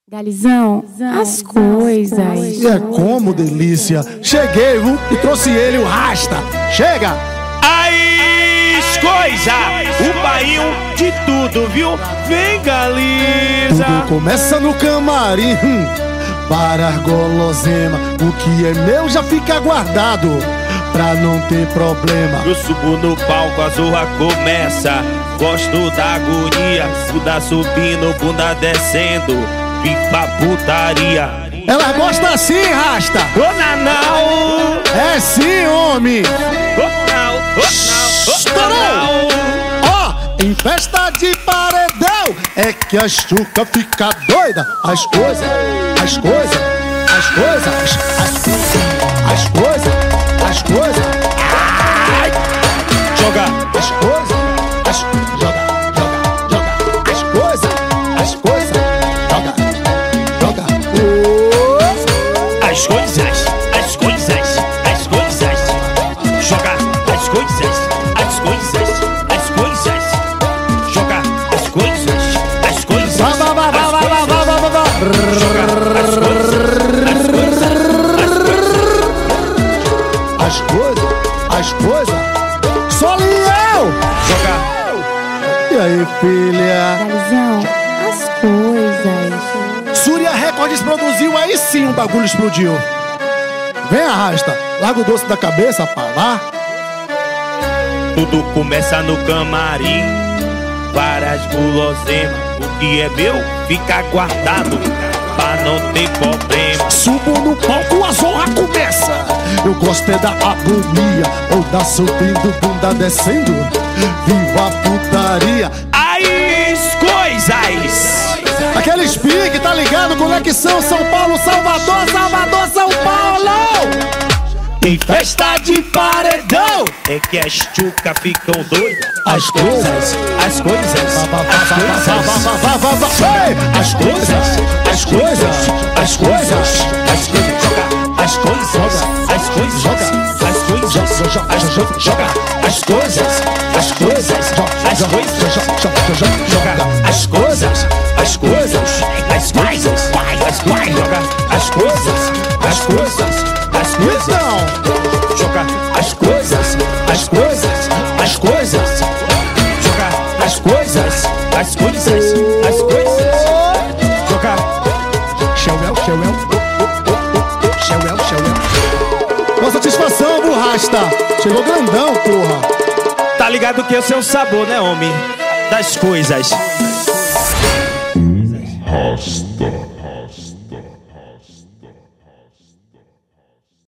Galizão, as coisas. E é como delícia. Cheguei, viu? E trouxe ele, o Rasta. Chega! As coisas, o bainho de tudo, viu? Vem, Galiza. Tudo começa no camarim. Para gulosema, o que é meu já fica guardado, pra não ter problema. Eu subo no palco, a zorra começa. Gosto da agonia, bunda subindo, bunda descendo. Viva putaria. Ela gosta assim, Rasta. Ô, Nanau. É sim, homem. Ô, Nanau, ô, Nanau. Ó, em festa de paredão é que a chuca fica doida. As coisas, as coisas, as coisas, as coisas, as coisas. Ai! Joga as coisas, joga, joga, joga. As coisas, joga, joga. as coisas, as coisas, as coisas. Joga as coisas, as coisas, as coisas. Joga as coisas, as coisas. Joga as coisas, as coisas, as coisas. Soliel! joga. E aí, filha? Galizão, as coisas. Surya Records produziu, aí sim o bagulho explodiu. Vem, Arrasta, larga o doce da cabeça, pá, lá. Tudo começa no camarim. Várias guloseimas. O que é meu fica guardado, pra não ter problema. Subo no palco, a zorra começa. Eu gosto é da agonia, ou da subindo, bunda descendo. Viva a putaria. As coisas. Aquele pique, tá ligado? Conexão São Paulo, Salvador, Salvador, São Paulo. Em festa de paredão é que as chucas ficam doidas. As coisas, as coisas, as coisas, as coisas, as coisas, as coisas, joga as coisas, as coisas, joga as coisas, joga as coisas, as coisas, as coisas, joga as coisas, as coisas, as coisas, joga as coisas, as coisas, as coisas, joga as coisas, as coisas, as coisas, joga as coisas, as coisas, as coisas, joga uma satisfação, Burrasta. Chegou grandão, porra. Tá ligado que esse é o sabor, né, homem? Das coisas. Rasta.